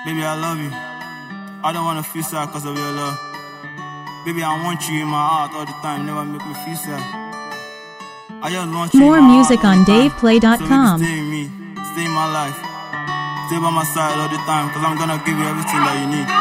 Baby, I love you. I don't wanna feel sad cause of your love. Baby, I want you in my heart all the time. Never make me feel sad. I just want you More in my music heart all on the time. DavePlay.com. So baby, stay in me. Stay in my life. Stay by my side all the time. Cause I'm gonna give you everything that you need.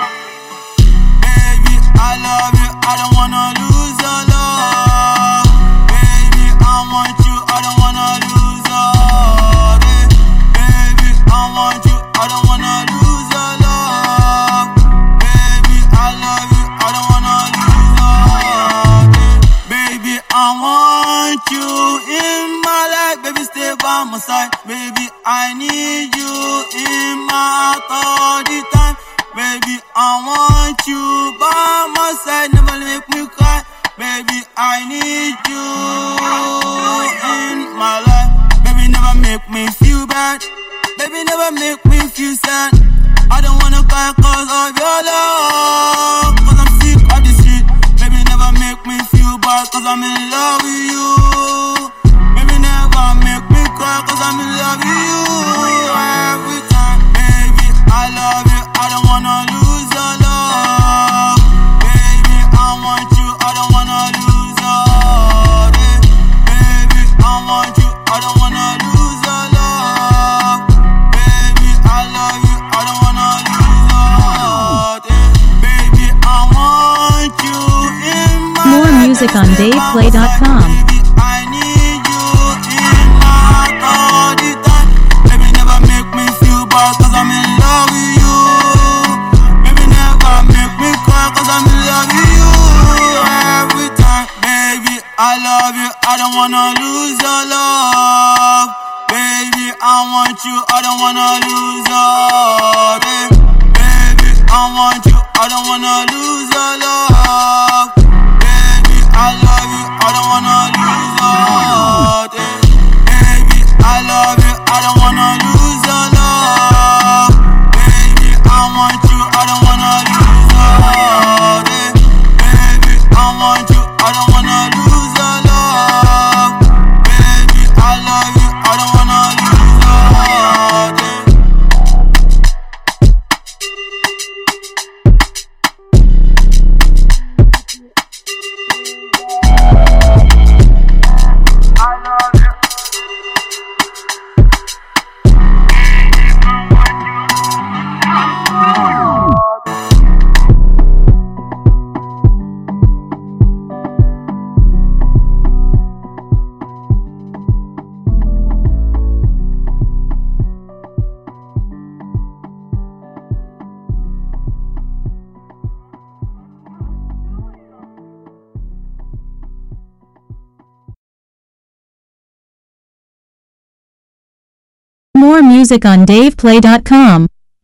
Baby, I love you. I don't wanna lose your love. Baby, I want you. I don't wanna lose your love. Baby, I want you. I don't wanna lose your love. Baby, I love you. I don't wanna lose your love. Baby, I want you in my life. Baby, stay by my side. Baby, I need you in my heart all the time. Baby, I want you by my side. Never make me cry. Baby, I need you in my life. Baby, never make me feel bad. Baby, never make me feel sad. I don't wanna cry cause of your love. Cause I'm sick of the street. Baby, never make me feel bad cause I'm in love with you. Baby, never make me cry cause I'm in love with you. Every time, baby, I love you. I don't wanna lose your love. Baby, I want you. I don't wanna lose your love. Baby, I want you. I don't wanna lose your love. Baby, I love you. I don't wanna lose your love. Baby, I want you in my More life. music on Baby, stay by my side. DavePlay.com. Baby, I need you in my heart all the time. Baby, never make me feel bad cause I'm in love with you. Baby, never make me cry cause I'm in love with you. Every time, baby, I love you. I don't wanna lose your love. Baby, I want you. I don't wanna lose your love. Baby, I want you. I don't wanna lose your love. Baby, I love you. I don't wanna lose your love. Baby, I love you. I don't wanna lose your love. Baby, I want you. I don't wanna lose your love. Baby, I want you. I don't wanna lose your love. Baby, I love you. I don't wanna lose your love. More music on DavePlay.com.